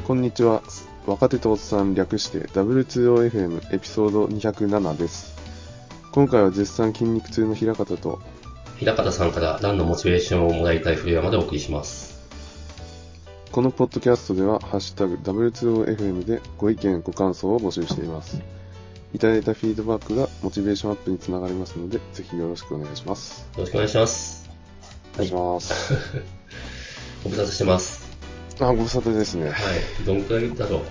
こんにちは。若手とおっさん略して W2OFM エピソード207です。今回は絶賛筋肉痛の平方と平方さんからランのモチベーションをもらいたい古山でお送りします。 このポッドキャストではハッシュタグ W2OFM でご意見ご感想を募集しています。いただいたフィードバックがモチベーションアップにつながりますので、ぜひよろしくお願いします。 よろしくお願いします。 お願いします。 ご無沙汰してます。 ご無沙汰ですね。 はい。どんくらいだろう。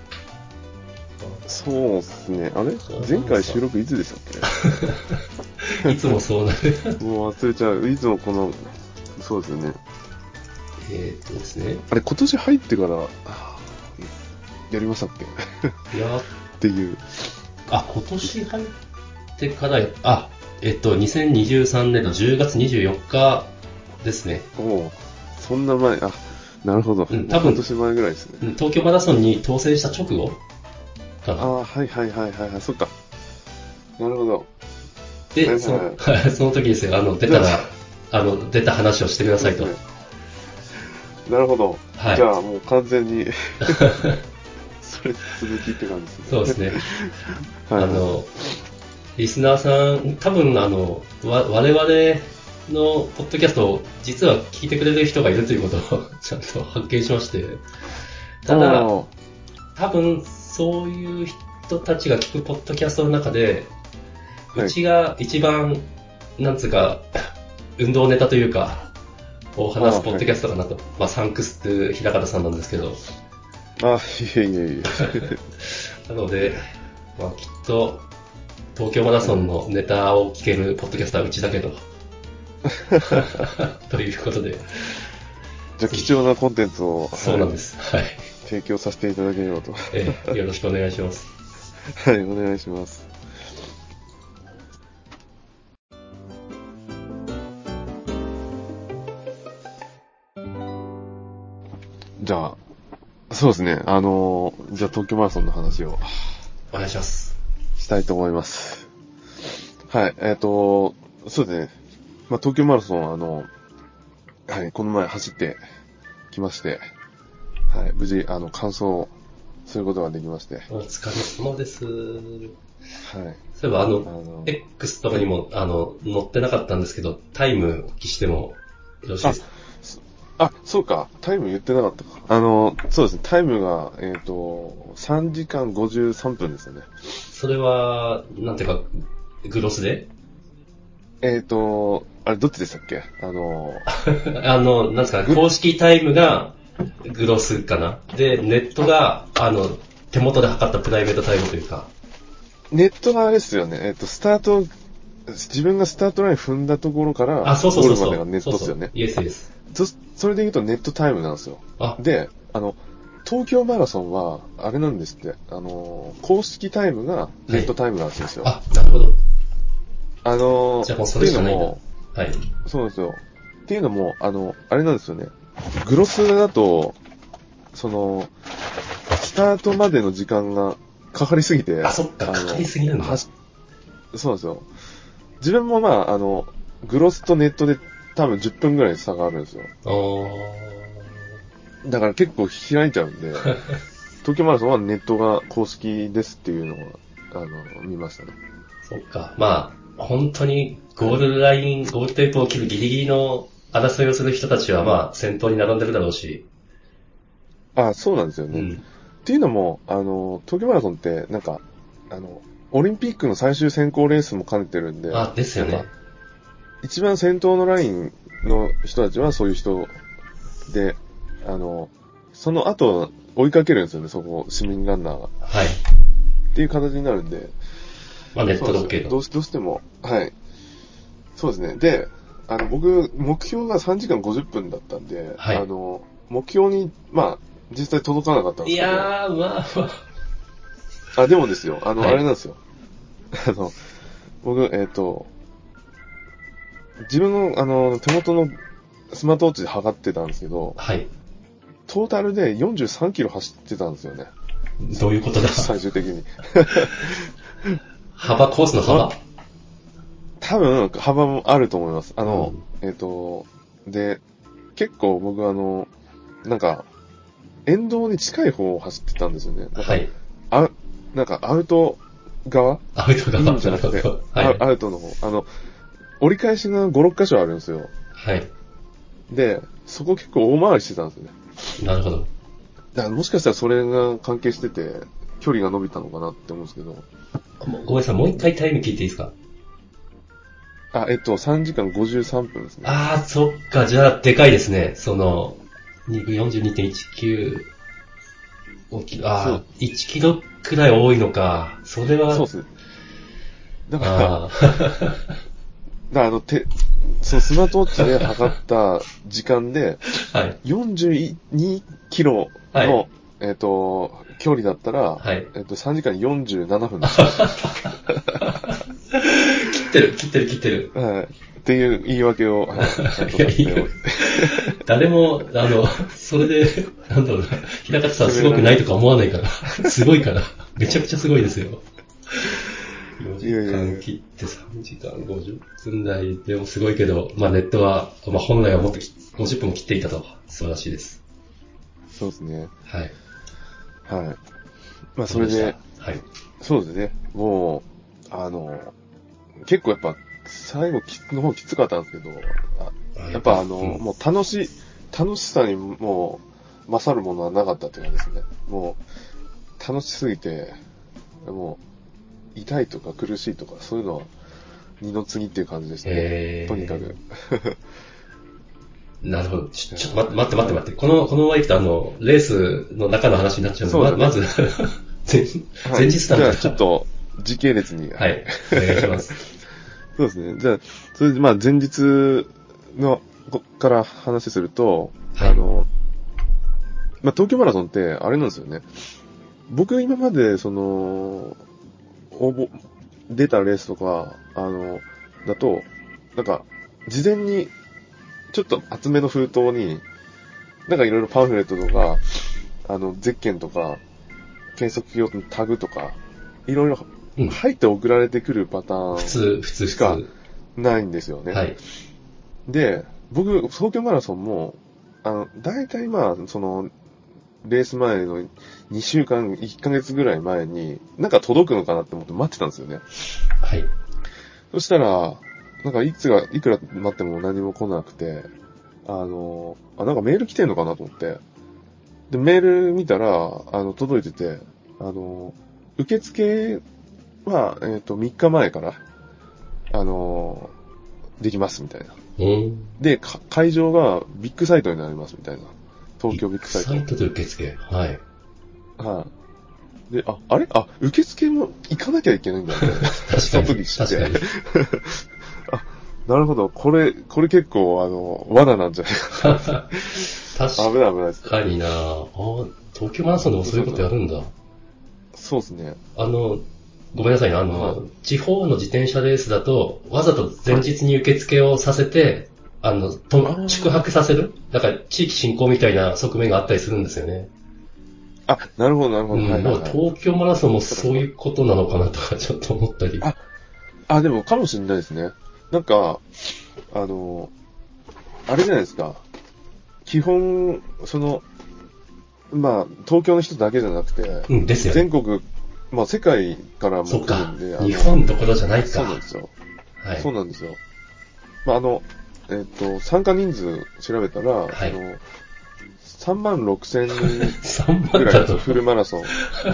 そうですね。あれ前回収録いつでしたっけいつもそうなる。 もう忘れちゃう。いつもこの、そうですよね。 ですね。 あれ、今年入ってから、やりましたっけっていう。 今年入ってから、2023年の10月24日ですね。 そんな前、なるほど。多分半年前ぐらいですね。 東京マラソンに当選した直後かな。 はい、そっか。なるほど。 で、その時ですよ、出た話をしてくださいと。 なるほど。 はい。 じゃあもう完全にそれ続きって感じですね。 そうですね。リスナーさん、多分我々のポッドキャストを実は聞いてくれる人がいるということをちゃんと発見しまして、ただ、多分そういう人たちが聞くポッドキャストの中で、うちが一番、なんつうか、運動ネタというか、を話すポッドキャストかなと。サンクスって平方さんなんですけど。 いえ。 なので、きっと、東京マラソンのネタを聞けるポッドキャストはうちだけど。ということで。 じゃあ貴重なコンテンツを、 そうなんです。はい。 提供させていただければと。 よろしくお願いします。 はい、お願いします。じゃあ、そうですね。じゃあ東京マラソンの話をお願いします。 したいと思います。はい、そうですね。東京マラソンはい、この前走ってきまして、はい、無事完走することができまして。 お疲れ様です。はい。そういえばX とかにも載ってなかったんですけど、タイムお聞きしてもよろしいですか？ そうか。タイム言ってなかったか。そうですね。タイムが、3時間53分ですよね。 それは、なんていうか、グロスで？ あれ、どっちでしたっけ？ なんですか、公式タイムがグロスかな。で、ネットが、手元で測ったプライベートタイムというか。 ネットがあれですよね。自分がスタートライン踏んだところから、ゴールまでがネットですよね。 イエスです。 それで言うとネットタイムなんですよ。で、東京マラソンは、あれなんですって、公式タイムがネットタイムなんですよ。 なるほど。じゃあもうそれしかないんだ。はい。 そうなんですよ。っていうのも、あれなんですよね。グロスだと、スタートまでの時間がかかりすぎて。 そっか、かかりすぎるんだ。 そうなんですよ。自分もグロスとネットで多分10分ぐらい差があるんですよ。だから結構開いちゃうんで、東京マラソンはネットが公式ですっていうのを、見ましたね。 そっか。本当にゴールテープを切るギリギリの争いをする人たちは先頭に並んでるだろうし。 そうなんですよね。っていうのも、東京マラソンって、オリンピックの最終選考レースも兼ねてるんで。 ですよね。 一番先頭のラインの人たちはそういう人で、その後追いかけるんですよね、そこ、市民ランナーが。 はい。 っていう形になるんで。 ネットで OK どうしても、はい。そうですね。で、僕、目標が3時間50分だったんで、 はい。 目標に、実際届かなかったんですけど。 いやー、でもですよ、あれなんですよ。僕、自分の、手元のスマートウォッチで測ってたんですけど、 はい。 トータルで43キロ走ってたんですよね。 どういうことだ？ 最終的に。 コースの幅？ 多分、幅もあると思います。で、結構僕沿道に近い方を走ってたんですよね。 はい。 なんかアウト側アウト側じゃなくて、 はい。 アウトの方。折り返しが5、6箇所あるんですよ。 はい。 で、そこ結構大回りしてたんですよね。 なるほど。 だからもしかしたらそれが関係してて、距離が伸びたのかなって思うんですけど。 ごめんなさい、もう一回タイム聞いていいですか？ 3時間53分ですね。 あー、そっか、じゃあ、でかいですね。42.19、1キロくらい多いのか。それは、 そうですね。だから、 あそのスマートウォッチで測った時間で、 ー、はい。 42キロはい。 の、距離だったら、 はい。 3時間47分でした。 切ってる。 はい。っていう言い訳を、はい、ちゃんといや、いいよ。 させておいて。 誰も、それで、なんだろうな、平方さんすごくないとか思わないから、すごいから、めちゃくちゃすごいですよ。 いや 4時間いやいや。 切って3時間50分台でもすごいけど、まあネットは、まあ本来はもっと50分も切っていたと、素晴らしいです。 そうですね。 はい。 はい。まあ、 どうでした？ それで、 はい。 そうですね。もう、結構やっぱ、最後の方きつかったんですけど、やっぱうん。 もう楽しさにもう、勝るものはなかったっていうかですね。もう、楽しすぎて、もう、痛いとか苦しいとか、そういうのは、二の次っていう感じでしたね。とにかく。 なるほど。ちょっとはい。 待って。このまま行くとレースの中の話になっちゃうんで、まずそうですよね。 前、前はい。じゃあ、ちょ日談からっと、時系列に、はい。 はい、お願いします。 そうですね。じゃあ、それでまあ前日のから話すると、 はい。 まあ東京マラソンってあれなんですよね。僕今まで応募、出たレースとか、だと、なんか、事前にちょっと厚めの封筒に、なんかいろいろパンフレットとか、ゼッケンとか、検索用のタグとか、いろいろうん。 入って送られてくるパターン普しか通。 ないんですよね。 はい。 で、僕、東京マラソンも、大体まあ、レース前の2週間、1ヶ月ぐらい前に、なんか届くのかなって思って待ってたんですよね。 はい。 そしたら、なんかいくら待っても何も来なくて、なんかメール来てんのかなと思って。で、メール見たら、届いてて、受付は、3日前から、あの、できますみたいな。 うん。 で、会場がビッグサイトになりますみたいな。東京ビッビッググサイト。 サイトで受付。はい。 はい。で、あれ受付も行かなきゃいけないんだみたいな。その時知って。 確かに。 あ、なるほど。これ結構、罠なんじゃないかなって。 確危ない危ないですね。 かにな東京マラソンでもそういうことやるんだ。 そうですね。 あの、ごめんなさいね。 はい。 地方の自転車レースだと、わざと前はい。 日に受付をさせて、宿泊させるだから地域振興みたいな側面があったりするんですよね。 なるほど、なるほど。はうん、だからいはいはい。 東京マラソンもそうかそうか。 そういうことなのかなとかちょっと思ったり。 でも、かもしれないですね。なんか、あの、あれじゃないですか。基本、まあ、東京の人だけじゃなくて、 うん、ですよね。 全国、まあ、世界からもそっか。 来るんで、 日本どころじゃないか。 そうなんですよ。 はい。 そうなんですよ。まあ、参加人数調べたら、 はい。 3万6千人 3万ぐらいなんですよ、 だと。 フルマラソン。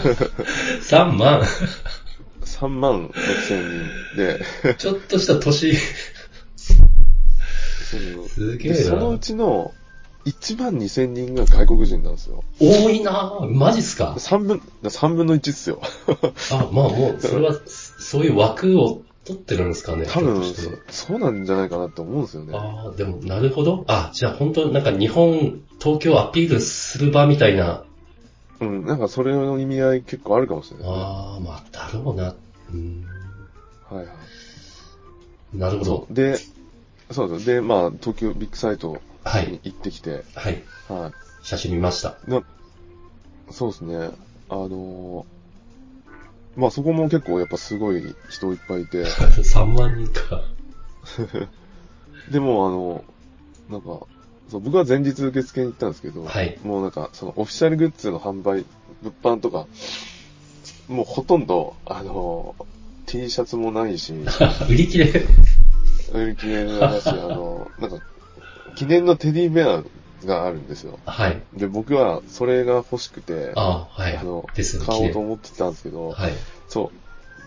3万 3万6千人で、 ちょっとした年、 そうそうすで、そのうげえな。 ちの1万2千人が外国人なんですよ。 多いなマジっすか？ 3分の1っすよ。 あ、まあもう、 だから、 それは、そういう枠を取ってるんですかね、ひょっとし多分、 て。 そうなんじゃないかなって思うんですよね。 ああ、でも、なるほど。あ、じゃあ本当なんか日本、東京アピールする場みたいな。 うん、なんかそれの意味合い結構あるかもしれないですね。 ああ、まあ、だろうな。 はいはい。 なるほど。 そう。で、そうです。で、まあ、東京ビッグサイトはい。 に行ってきて、 はい。 は写真見ました。 い。そうですね。あのまあそこも結構やっぱすごい人いっぱいいて、 3万人か。 でもなんか、 そう、僕は前日受付に行ったんですけど、 はい。 もうなんか、そのオフィシャルグッズの販売、物販とか、もうほとんど、T シャツもないし、 売り切れ。 売り切れだし、なんか、記念のテディベアがあるんですよ。 はい。 で、僕はそれが欲しくて、 はい。ですね、 買おうと思ってたんですけど、 はい。 そう。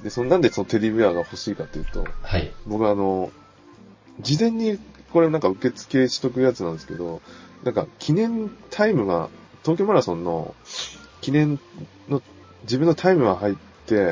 で、なんでそのテディベアが欲しいかっていうと、 はい。 僕は事前にこれなんか受付しとくやつなんですけど、なんか記念タイムが、東京マラソンの記念の自分のタイムが入って、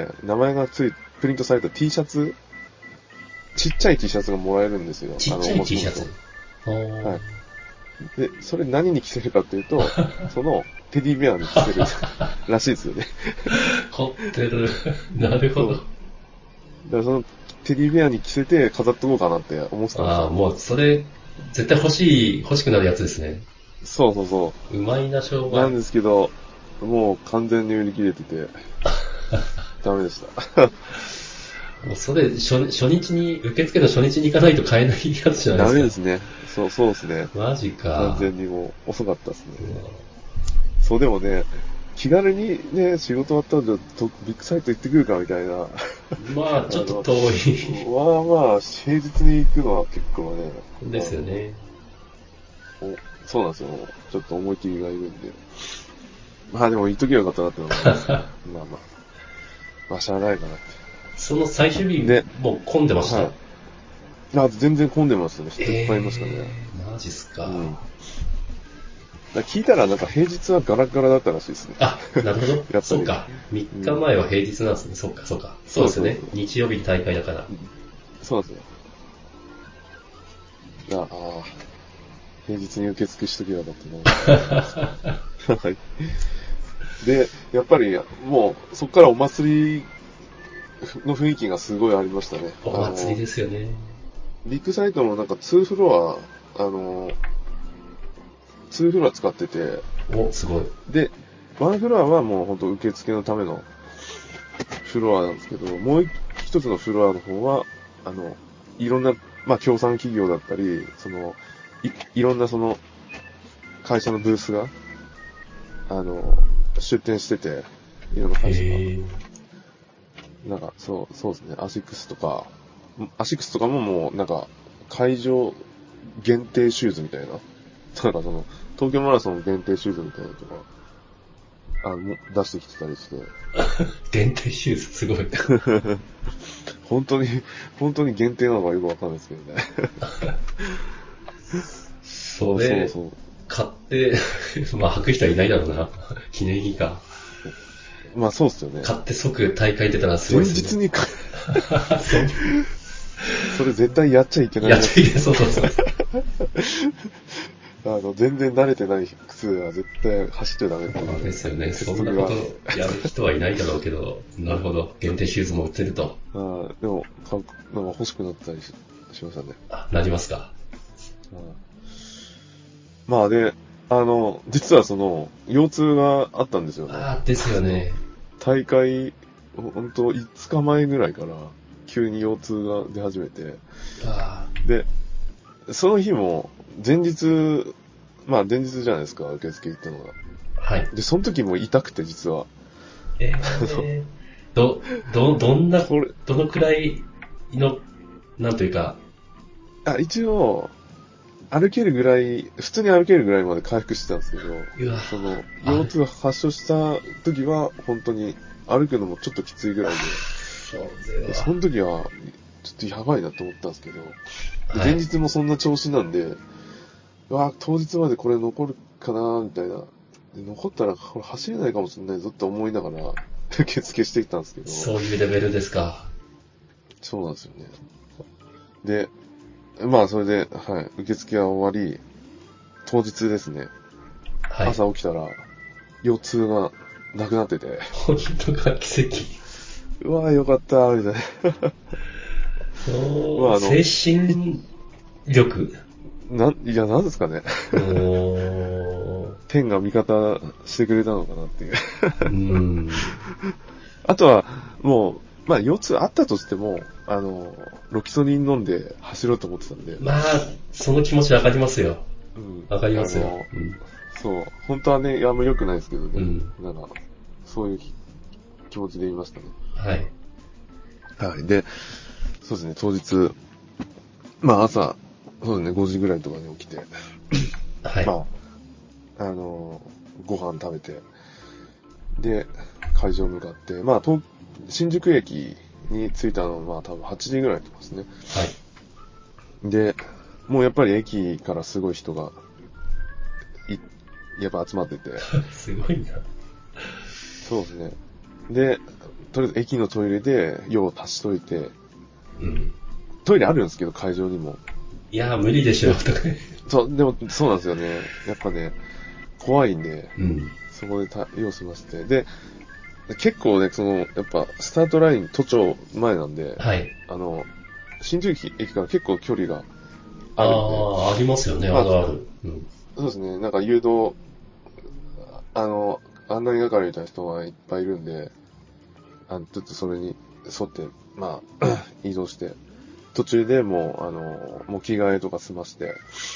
名前がプリントされた T シャツ、ちっちゃい T シャツがもらえるんですよ。 ちっちゃい T シャツ。 はい。で、それ何に着せるかっていうと、そのテディベアに着せるらしいですよね。 凝ってる。なるほど。 だからそのテディベアに着せて飾っとこうかなって思ってたんですよ。 もうそれ、絶対欲しくなるやつですね。 そうそうそう。うまいな、商う。なん売。 ですけど、もう完全に売り切れてて、ダメでした。 もうそれ、初日に、受付の初日に行かないと買えないやつじゃないですか。 ダメですね。そうですね。 マジか。 完全にもう遅かったですね。そう、でもね、気軽にね、仕事終わったんで、ビッグサイト行ってくるかみたいな。 まあ、ちょっと遠い。 まあ、平日に行くのは結構ね。 ですよね。 そうなんですよ。ちょっと思い切りがいるんで。まあでも言っときゃよかったなって思います。まあ。まあ、しゃあないかなって。 その最終日、もう混んでました。 はい。全然混んでますね。人いっぱいいましたね。 マジっすか。 聞いたらなんか平日はガラガラだったらしいですね。 なるほど。 やっぱりそうか。3日前は平日なんですね。そうか。そうですね。日曜日に大会だから。 そうですね。平日に受付しとけばよかったな。はい。で、やっぱりもうそこからお祭りの雰囲気がすごいありましたね。 お祭りですよね。 ビッグサイトもなんか2フロア使ってて、 すごい。 で、1フロアはもう本当受付のためのフロアなんですけど、もう一つのフロアの方は、いろんな、まあ、協賛企業だったり、いろんな会社のブースが、出店してて、いろんな会社が。なんか、そうですね、アシックスとかももう、なんか、会場限定シューズみたいな。なんか東京マラソン限定シューズみたいなのとか、出してきてたりして。 限定シューズ、すごい。 本当に限定なのかよくわかんないですけどね。 そう。買って、まあ履く人はいないだろうな。記念品か。 まあそうっすよね。 買って即大会出たらすごいですね。 前日にそれ絶対やっちゃいけない。 やっちゃいけない、そう。 全然慣れてない靴は絶対走っちゃダメっていう。 ですよね。そんなことやる人はいないだろうけど、なるほど。限定シューズも売ってると。 でも、なんか欲しくなったりしましたね。 なりますか。 まあで、実は腰痛があったんですよね。 ですよね。 大会、本当5日前ぐらいから、急に腰痛が出始めて。で、その日も、前日じゃないですか、受付行ったのが。 はい。 で、その時も痛くて、実は。 どのくらいの、なんというか。 一応、歩けるぐらい、普通に歩けるぐらいまで回復してたんですけど、腰痛発症した時は、本当に歩くのもちょっときついぐらいで、その時は、ちょっとやばいなと思ったんですけど、前日もそんな調子なんで、当日までこれ残るかなみたいな。残ったらこれ走れないかもしれないぞって思いながら、受付してきたんですけど。 そういうレベルですか。 そうなんですよね。で、まあそれで、はい、受付は終わり、当日ですね。はい、朝起きたら、腰痛がなくなってて。 本当か、奇跡。 よかった、みたいな。精神力なんですかね。天が味方してくれたのかなっていう。あとは、もう、まあ、腰痛あったとしても、ロキソニン飲んで走ろうと思ってたんで。 まあ、その気持ちわかりますよ。 うん。 わかりますよ。うん。 そう。本当はね、あんま良くないですけどね。 うん。 なんか、そういう気持ちで言いましたね。 はい。 はい。で、そうですね、当日、まあ朝、そうですね、5時ぐらいとかに起きて、 はい。 まあ、ご飯食べて、で、会場向かって、まあ、新宿駅に着いたのは、まあ多分8時ぐらいとかですね。 はい。 で、もうやっぱり駅からすごい人が、やっぱ集まってて。 すごいな。 そうですね。で、とりあえず駅のトイレで用を足しといて、 うん。 トイレあるんですけど、会場にも。 いやー、無理でしょ、とかね。 そう、でも、そうなんですよね。やっぱね、怖いんで、 うん。 そこで用済ませて。で、結構ね、やっぱ、スタートライン、都庁前なんで、 はい。 新宿駅から結構距離がああるんで、 あ、ありますよね、 まあ、 あるある。うん。 そうですね、なんか誘導、案内係みたいな人がいっぱいいるんで、ちょっとそれに沿って、まあ、移動して、途中でもう、もう着替えとか済まして、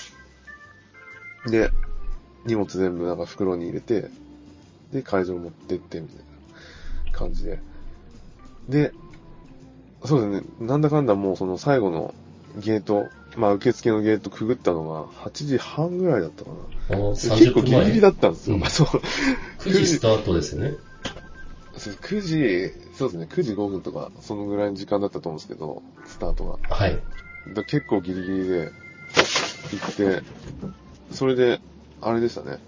で、荷物全部なんか袋に入れて、で、会場持ってって、みたいな感じで。で、そうですね、なんだかんだもうその最後のゲート、まあ受付のゲートくぐったのが8時半ぐらいだったかな。 ああ、 結 30分前。 構ギリギリだったんですよ。 うん。 そう。 9時スタートですね。 そう9時、そうですね、9時5分とか、そのぐらいの時間だったと思うんですけど、スタートが。 はい。 結構ギリギリで行って、それで、あれでしたね、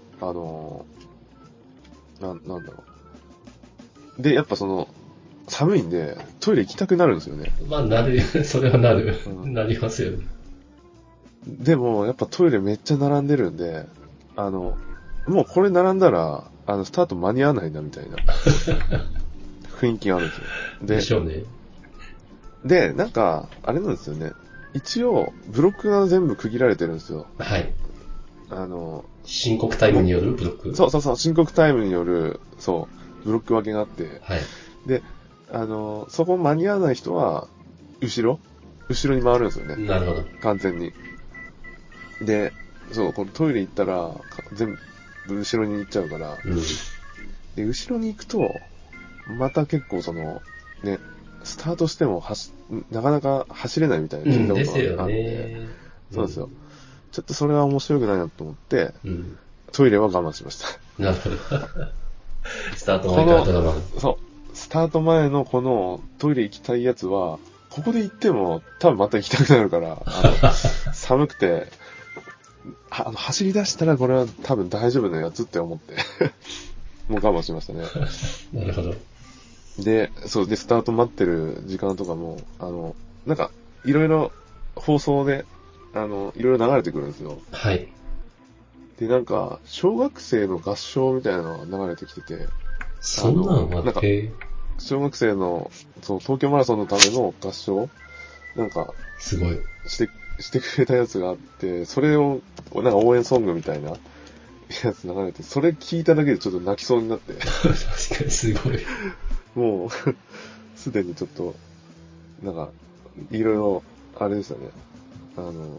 なんだろう。で、やっぱ寒いんで、トイレ行きたくなるんですよね。 まあ、なる、それはなる。 うん。 なりますよね。 でも、やっぱトイレめっちゃ並んでるんで、もうこれ並んだら、スタート間に合わないな、みたいな雰囲気があるんですよ。 でしょうね。 なんか、あれなんですよね。一応、ブロックが全部区切られてるんですよ。 はい。 あの、 申告タイムによるブロック。 そう、申告タイムによる、そう、ブロック分けがあって、 はい。 で、そこ間に合わない人は、後ろに回るんですよね。 なるほど。 完全に。で、そう、これトイレ行ったら、全部後ろに行っちゃうから、 うん。 で、後ろに行くと、また結構ね、スタートしてもなかなか走れないみたいなうん、 聞いたことですよがあるんで、 ね。うん。 そうですよ。ちょっとそれは面白くないなと思って、 うん。 トイレは我慢しました。 なるほど。スタート前からこの、 ドラマ。 そう、スタート前のこのトイレ行きたいやつは、ここで行っても多分また行きたくなるから、寒くて、走り出したらこれは多分大丈夫なやつって思って、もう我慢しましたね。 なるほど。 で、そうで、スタート待ってる時間とかも、なんか、いろいろ放送で、いろいろ流れてくるんですよ。 はい。 で、なんか、小学生の合唱みたいなのが流れてきてて、 そんなんあなんか、 って、 小学生の、東京マラソンのための合唱なんか、 すごい。 してくれたやつがあって、それを、なんか応援ソングみたいなやつ流れて、それ聞いただけでちょっと泣きそうになって、 確かにすごい。 もう、すでにちょっと、なんか、いろいろ、あれでしたね。あの、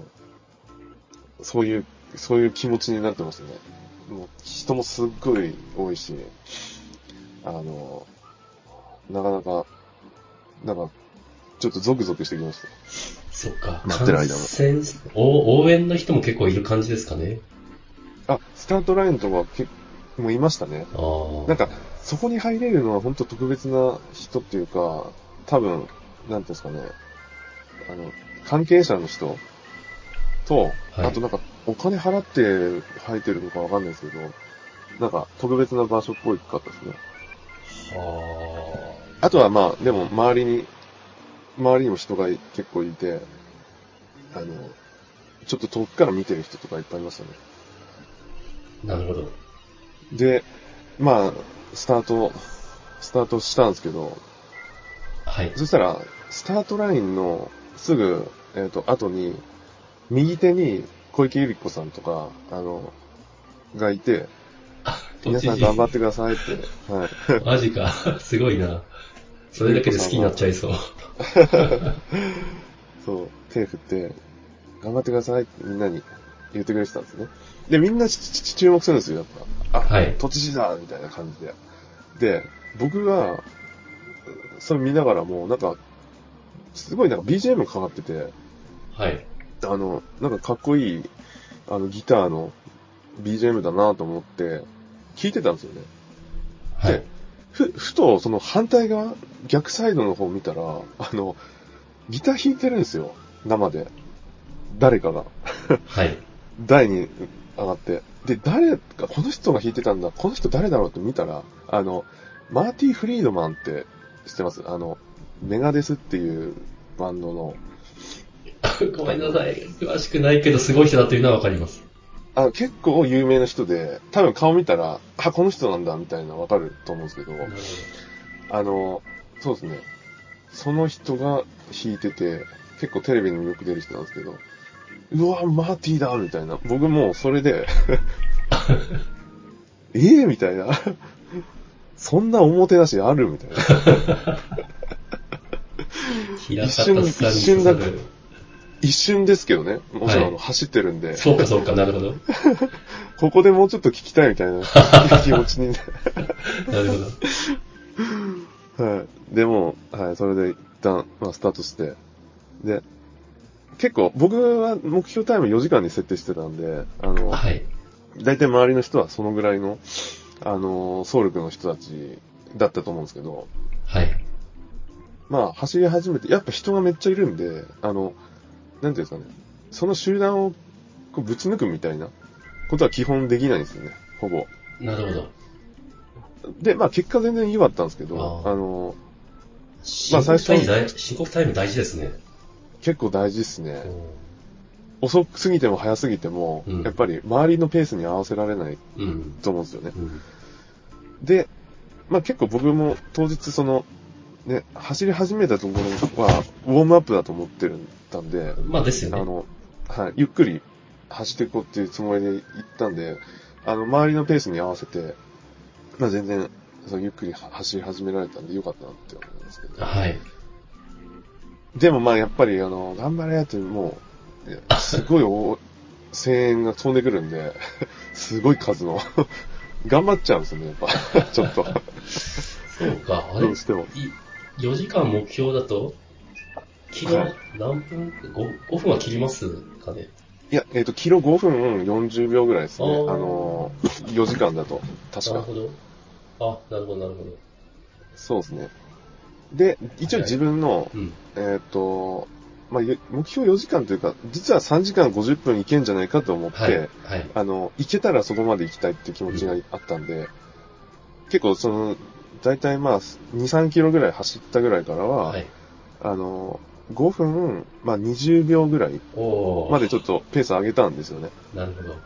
そういう気持ちになってますね。もう、人もすっごい多いし、あの、なかなか、なんか、ちょっとゾクゾクしてきました。 そっか。 待ってる間も。 応援の人も結構いる感じですかね。 スタートラインとかもういましたね。 ああ。 なんか、そこに入れるのは本当特別な人っていうか、多分、なんていうんですかね、関係者の人と、 はい。 あとなんか、お金払って入ってるのかわかんないですけど、なんか、特別な場所っぽいかったですね。 はあとはまあ、でも周りにも人が結構いて、あの、ちょっと遠くから見てる人とかいっぱいいましたね。 あ。なるほど。 で、まあ、スタートしたんですけど、 はい。 そしたら、スタートラインのすぐ、後に、右手に小池百合子さんとか、がいて、 あ、都皆知事。 さん頑張ってくださいって、はい。 マジか。すごいな。それ百合だけで好きになっ子さんが、 ちゃいそう。 そう、手振って、頑張ってくださいってみんなに言ってくれてたんですね。で、みんな注目するんですよ、やっぱ。 はい。 都知事だみたいな感じで。で、僕が、それ見ながらも、なんか、すごいなんか BGM かかってて、 はい。 なんかかっこいい、ギターの BGM だなと思って、聞いてたんですよね。 はい。 で、ふと、その反対側、逆サイドの方を見たら、ギター弾いてるんですよ。生で。誰かが。 はい。 台に上がって。で、誰か、この人が弾いてたんだ。この人誰だろうって見たら、マーティ・フリードマンって知ってます？メガデスっていうバンドの、 ごめんなさい。詳しくないけど、すごい人だというのはわかります。 結構有名な人で、多分顔見たら、この人なんだ、みたいなわかると思うんですけど、 なるそうですね。その人が弾いてて、結構テレビにもよく出る人なんですけど、うわ、マーティーだみたいな。僕もそれでみたいな。そんなおもてなしあるみたいな。一瞬ですけどね。もちろん走ってるんで。 そうかそうか、なるほど。 ここでもうちょっと聞きたいみたいな気持ちに。 なるほど。はい。でも、はい、それで一旦、スタートして。で、結構、僕は目標タイム4時間に設定してたんで、 はい。 大体周りの人はそのぐらいの、総力の人たちだったと思うんですけど、 はい。 走り始めて、やっぱ人がめっちゃいるんで、なんていうんですかね、その集団をこうぶち抜くみたいなことは基本できないんですよね、ほぼ。 なるほど。 で、結果全然良かったんですけど、 申告タイム大事ですね。 結構大事ですね。遅すぎても早すぎても、やっぱり周りのペースに合わせられないと思うんですよね。で、結構僕も当日ね、走り始めたところはウォームアップだと思ってたんで、 ですよね。 はい、ゆっくり走っていこうっていうつもりで行ったんで、周りのペースに合わせて、全然、ゆっくり走り始められたんでよかったなって思いますけど。 はい。 でもやっぱり頑張れってもう、すごい声援が飛んでくるんで、すごい数の、頑張っちゃうんですよね、やっぱ、ちょっと。 そうか、あれどうしても。 4時間目標だと、キロ何分、5分は切りますかね。 いや、キロ5分40秒ぐらいですね。4時間だと。確か。 なるほど。なるほど、なるほど。 そうですね。で、一応自分の、目標4時間というか、実は3時間50分いけんじゃないかと思って、行けたらそこまで行きたいっていう気持ちがあったんで、結構だいたい2、3キロぐらい走ったぐらいからは、5分、20秒ぐらいまでちょっとペース上げたんですよね。 なるほど。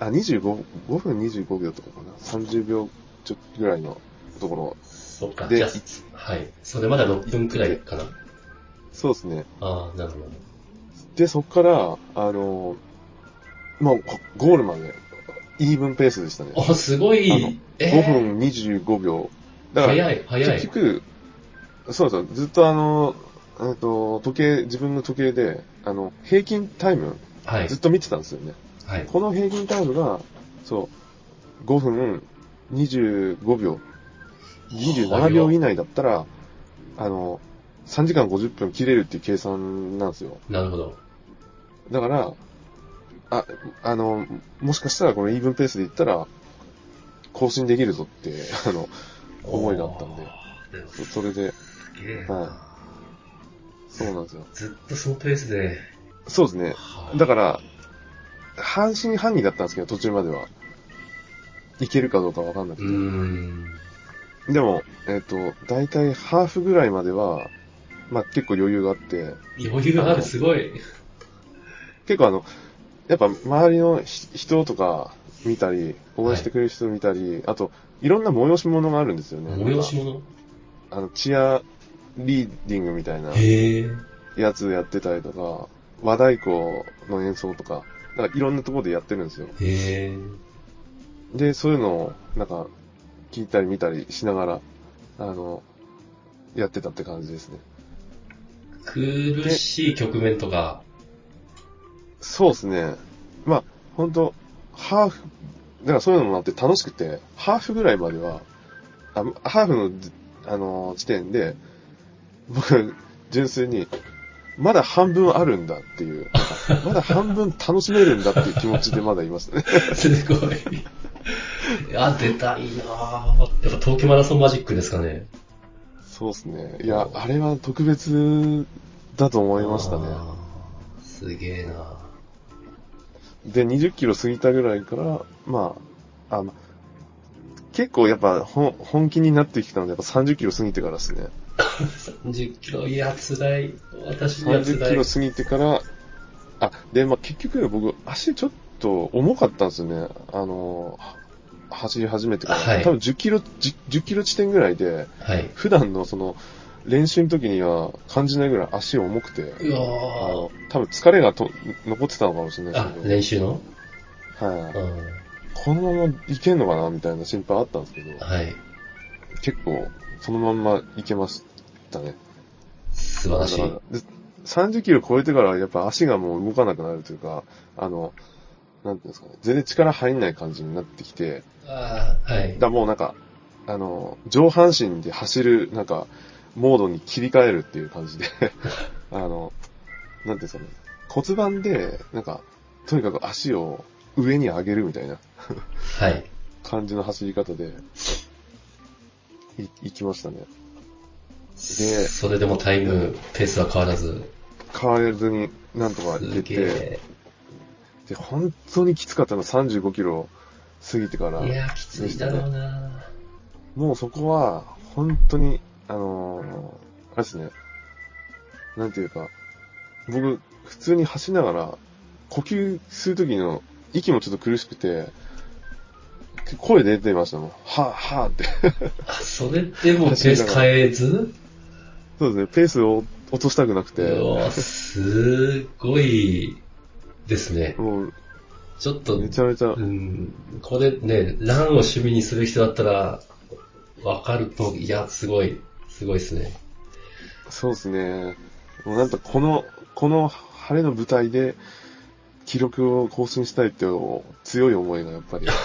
5分25秒とかかな。30秒ちょっとぐらいのところ。 そっか、じゃあ、はい。それまでは6分くらいかな。 そうですね。 なるほど。 で、そっから、ゴールまで、イーブンペースでしたね。 すごい。 5分25秒。だから、 早い。 結局、そうそう、ずっと自分の時計で、平均タイム、ずっと見てたんですよね。 はい。 この平均タイムが、5分25秒、27秒以内だったら、3時間50分切れるっていう計算なんですよ。 なるほど。 だから、もしかしたらこのイーブンペースで言ったら、更新できるぞって、思いがあったんで、それで、そうなんですよ。 ずっとそのペースで。 そうですね。だから、半信半疑だったんですけど、途中までは。いけるかどうかわかんなくて。でも、だいたいハーフぐらいまでは、結構余裕があって。 余裕がある、すごい。 結構やっぱ周りの人とか見たり、応援してくれる人見たり、あと、いろんな催し物があるんですよね。 催し物？ チアリーディングみたいなやつやってたりとか、和太鼓の演奏とか、いろんなところでやってるんですよ。で、そういうのを、聞いたり見たりしながら、やってたって感じですね。 苦しい局面とか。 そうですね。 ほんと、ハーフ、だからそういうのもあって楽しくて、ハーフぐらいまでは、ハーフの、時点で、僕、純粋に、まだ半分あるんだっていう、なんかまだ半分楽しめるんだっていう気持ちでまだいますね。 すごい。いや、出たいなぁ。やっぱ東京マラソンマジックですかね。 そうですね。いや、あれは特別だと思いましたね。 すげえな。 で、20キロ過ぎたぐらいから、まあ、結構やっぱ本気になってきたので、やっぱ30キロ過ぎてからですね。 30キロ、いや、辛い。私には辛い。 30キロ過ぎてから、で、結局僕、足ちょっと重かったんですよね。走り始めてから。 はい、 多分10キロ地点ぐらいで、 はい、 普段の練習の時には感じないぐらい足重くて、多分疲れが残ってたのかもしれないですけど。 練習のはい、このままいけんのかなみたいな心配あったんですけど、 はい。 結構、そのまんまいけましたね。 素晴らしい。 で30キロ超えてからやっぱ足がもう動かなくなるというか、なんていうんですかね、全然力入んない感じになってきて、 はい。 もうなんか、上半身で走る、なんか、モードに切り替えるっていう感じで、なんていうんですかね、骨盤で、なんか、とにかく足を上に上げるみたいな、 はい。 感じの走り方で、行きましたね。 で、それでもタイム、ペースは変わらず。 変わらずになんとか行けて、で、本当にきつかったのは35キロ過ぎてから、 いや、きついだろうな。 もうそこは、本当に、あれですね、なんていうか、僕、普通に走りながら、呼吸するときの息もちょっと苦しくて、声出てましたもん。はぁ、はぁって。 それでもペース変えずそうですね、ペースを落としたくなくて。 すごいですね。 もう、 ちょっと、 めちゃめちゃ、 これね、ランを趣味にする人だったら、わかると、いや、すごいですね。 そうですね。もうなんかこの晴れの舞台で、記録を更新したいっていう強い思いがやっぱり、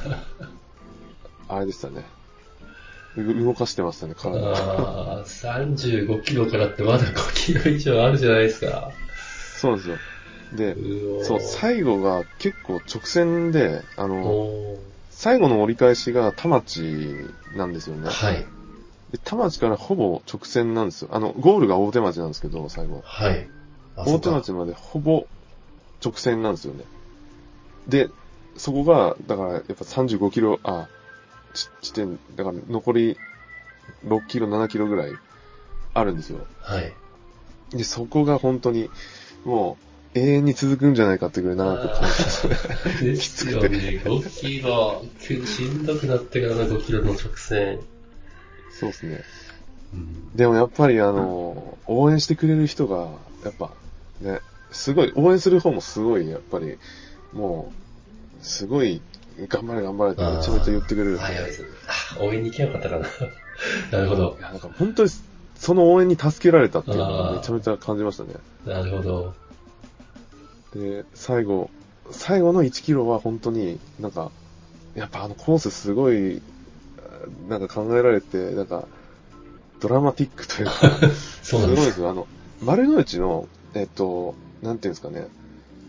あれでしたね。動かしてましたね、体。 35キロからってまだ5キロ以上あるじゃないですか。 そうなんですよ。で、最後が結構直線で、最後の折り返しが田町なんですよね。 はい。 で、田町からほぼ直線なんですよ。ゴールが大手町なんですけど、最後。 はい。 大手町までほぼ直線なんですよね。で、そこが、だからやっぱ35キロ、地点、だから残り6キロ、7キロぐらいあるんですよ。 はい。 で、そこが本当に、もう、永遠に続くんじゃないかってぐらい長く感じましたね。 ですよね。5キロ、しんどくなってからの5キロの直線。 そうですね。でもやっぱり応援してくれる人が、やっぱ、ね、すごい、応援する方もすごい、やっぱり、もう、すごい、頑張れ頑張れってめちゃめちゃ言ってくれるんで。 応援に行けばよかったかな。なるほど。 いや、なんか本当に、その応援に助けられたっていうのをめちゃめちゃ感じましたね。 なるほど。 で、最後の1キロは本当になんか、やっぱコースすごい、なんか考えられて、なんか、ドラマティックというか、 そうなんです。 すごいですよ。丸の内の、なんていうんですかね、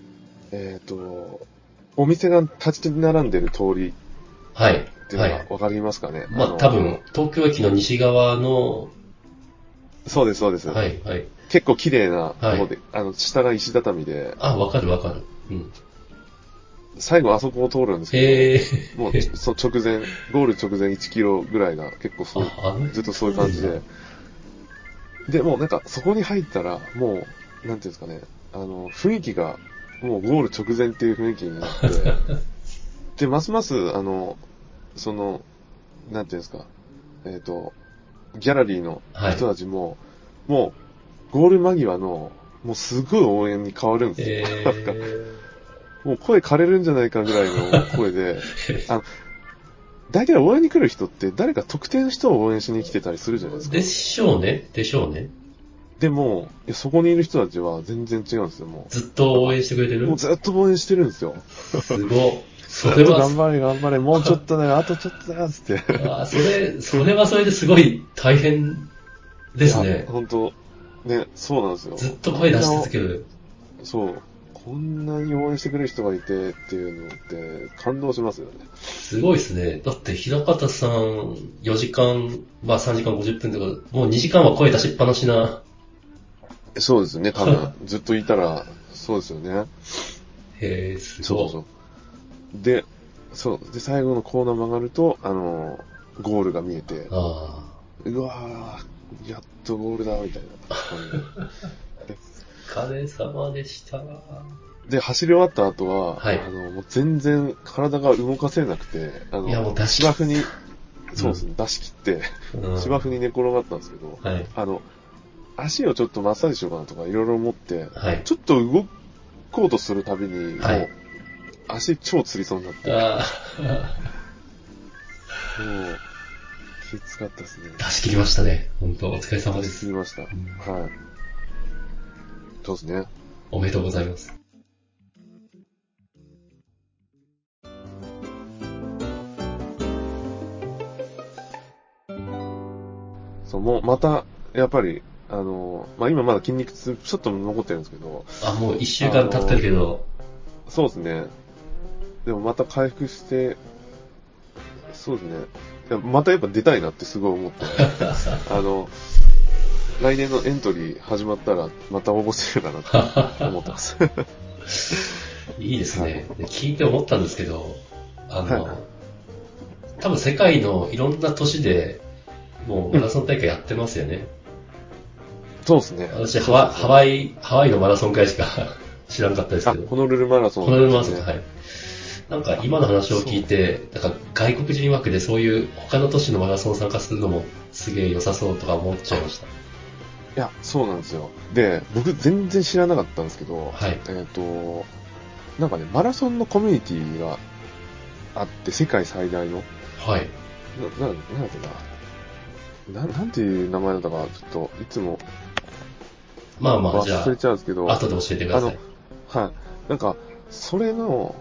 お店が立ち並んでる通りっていうのがわかりますかね。 多分、東京駅の西側の、 そうです、そうです。 はい、はい。 結構綺麗なところで、下が石畳で。 わかる。うん。 最後あそこを通るんですけど、もう直前、ゴール直前1キロぐらいが結構ずっとそういう感じで。で、もうなんかそこに入ったら、もう、なんていうんですかね、雰囲気が、もうゴール直前っていう雰囲気になって、で、ますます、なんていうんですか、ギャラリーの人たちも、もう、ゴール間際の、もうすごい応援に変わるんですよ。もう声枯れるんじゃないかぐらいの声で、大体応援に来る人って誰か特定の人を応援しに来てたりするじゃないですか。 でしょうね。 でも、そこにいる人たちは全然違うんですよ、もう。 ずっと応援してくれてる？ もうずっと応援してるんですよ。 すごい。それは。 頑張れ頑張れ、もうちょっとだよ、あとちょっとだよ、つって。 ああ、それはそれですごい大変ですね。 本当ね、そうなんですよ。 ずっと声出し続ける。 そう。こんなに応援してくれる人がいてっていうのって感動しますよね。 すごいですね。だって平方さん4時間、まあ3時間50分とか、もう2時間は声出しっぱなしな。 そうですね、多分。ずっといたら、そうですよね。 へえ、すごい。 そう。で、最後のコーナー曲がると、ゴールが見えて、うわー、やっとゴールだ、みたいなお疲れ様でした。 で、走り終わった後は、 はい、 もう全然体が動かせなくて、 いやもう芝生に、そうですね、出し切って、芝生に寝転がったんですけど、 はい、 足をちょっとマッサージしようかなとかいろいろ思って、 はい、 ちょっと動こうとするたびに、 はい、 もう、足超つりそうになって、もう、きつかったですね。 出し切りましたね。本当お疲れ様です。 出し切りました。はい。そうですね。 おめでとうございます。 そう、もうまた、やっぱり、今まだ筋肉痛ちょっと残ってるんですけど。 もう1週間経ってるけど。 そうですね。でもまた回復して、そうですね。またやっぱ出たいなってすごい思って。来年のエントリー始まったら、また応募してるかなって思ってます。 いいですね。はい、聞いて思ったんですけど、 はい、 多分世界のいろんな都市で、もうマラソン大会やってますよね。 そうですね。 私ハワイのマラソン会しか知らんかったですけど。 ホノルルマラソン、 ホノルルマラソン、はい。なんか今の話を聞いて、なんか外国人枠でそういう他の都市のマラソン参加するのもすげえ良さそうとか思っちゃいました。 いや、そうなんですよ。で、僕全然知らなかったんですけど、 はい。 なんかね、マラソンのコミュニティがあって、世界最大の。 はい。 なんだっけな。なんていう名前だったか、ちょっと、いつも、 まあまあ、じゃあ、 忘れちゃうんですけど、 後で教えてください。 はい。なんか、それの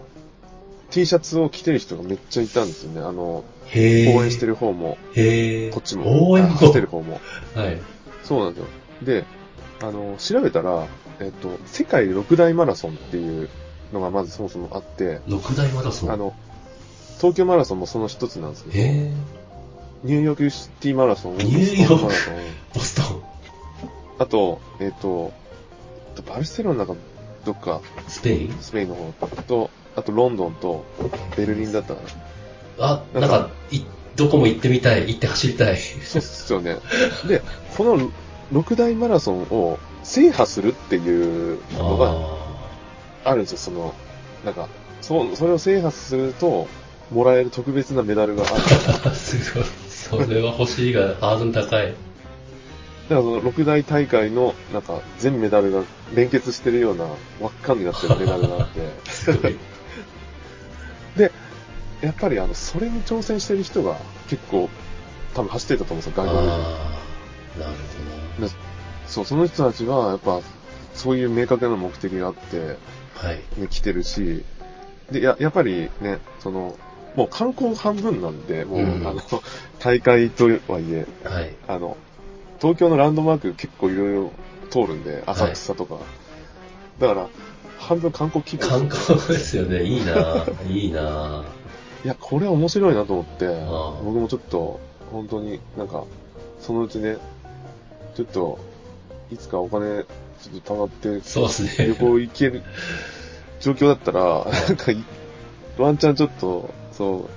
T シャツを着てる人がめっちゃいたんですよね。応援してる方も、こっちも、走ってる方も。 はい。 そうなんですよ。で、調べたら、世界6大マラソンっていうのがまずそもそもあって、 6大マラソン東京マラソンもその一つなんですけど、ニューヨークシティマラソン、 ニューヨークマラソン、ボストン。 あと、バルセロナかどっか、 スペインの方と、あとロンドンとベルリンだったかな。なんかどこも行ってみたい、行って走りたい。 そうっすよね。で、この6大マラソンを制覇するっていうのがあるんですよ、なんか、それを制覇すると、もらえる特別なメダルがある。 すごい。それは欲しいが、ハードル高い。 だからその6大大会の、なんか、全メダルが連結してるような輪っかになってるメダルがあって。 すごい。 で、やっぱりそれに挑戦してる人が結構、多分走ってたと思うんですよ、外国人。 なるほど。 そう、その人たちは、やっぱ、そういう明確な目的があって、 はい。 ね、来てるし、で、やっぱりね、もう観光半分なんで、もう、大会とはいえ、 はい。 東京のランドマーク結構いろいろ通るんで、浅草とか。はい、だから、半分観光気分ですよね。観光ですよね。いいないいないや、これは面白いなと思って、僕もちょっと、本当になんか、そのうちね、ちょっと、いつかお金、ちょっと溜まって、 そうですね。 旅行行ける状況だったら、なんか、ワンチャンちょっと、そう、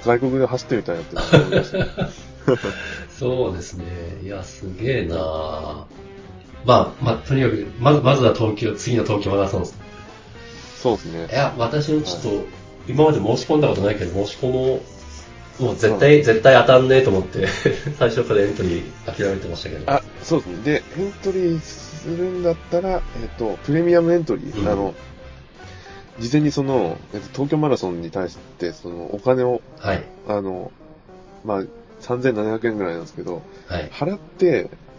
外国で走ってみたいなって思いました、ね。 そうですね。いや、すげえなまあ、とにかく、まずは次の東京マラソンです。 そうですね。 いや、私もちょっと、今まで申し込んだことないけど、申し込もう、もう絶対当たんねえと思って、最初からエントリー諦めてましたけど。 そうですね。で、エントリーするんだったら、プレミアムエントリー、事前に東京マラソンに対して、お金を、 はい。 まあ、3700円ぐらいなんですけど、 はい。 払って、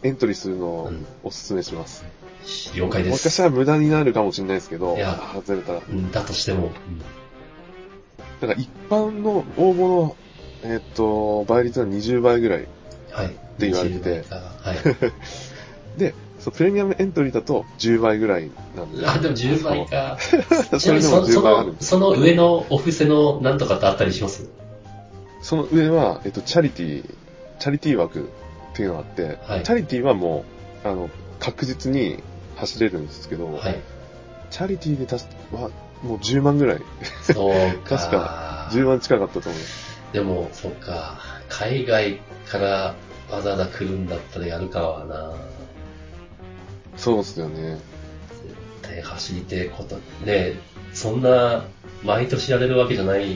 エントリーするのをおすすめします。 了解です。 もしかしたら無駄になるかもしれないですけど、 いや、 外れたら。 だとしても。 だから一般の応募の、倍率は20倍ぐらいって言われてて、 はい。 で、プレミアムエントリーだと10倍ぐらいなんで。 でも10倍か。 それでも10倍あるんです。 その上のお布施のなんとかってあったりします？ その上は、チャリティー枠っていうのがあって、はい、チャリティーはもう、確実に走れるんですけど、はい、チャリティーではもう10万ぐらい。 そうか。 確か10万近かったと思います。 でも、そっか。海外からわざわざ来るんだったらやるかはな。 そうっすよね。 絶対走りてこと、ね、そんな、毎年やれるわけじゃない。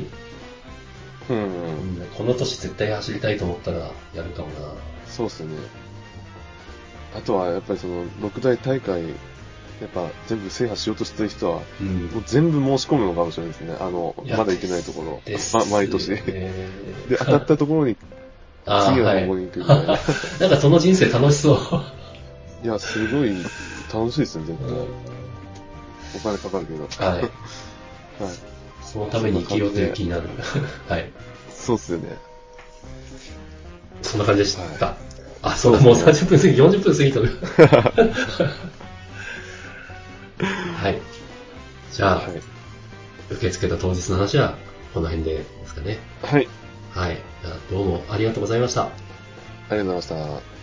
この年絶対走りたいと思ったらやるかもな。 そうっすよね。あとはやっぱり6大大会、やっぱ全部制覇しようとしてる人は、もう全部申し込むのかもしれないですね。まだ行けないところ。毎年。で、当たったところに、次の方向に行くみたいな。 なんかその人生楽しそう。 いや、すごい楽しいですね、絶対。お金かかるけど。 はい。はい。そのために生きようという気になる。はい。 そうっすよね。 そんな感じでした。はい、あ、そうだ、もう30分過ぎ、40分過ぎとる。はい。じゃあ、はい、受け付けた当日の話はこの辺でですかね。 はい。 はい。どうもありがとうございました。ありがとうございました。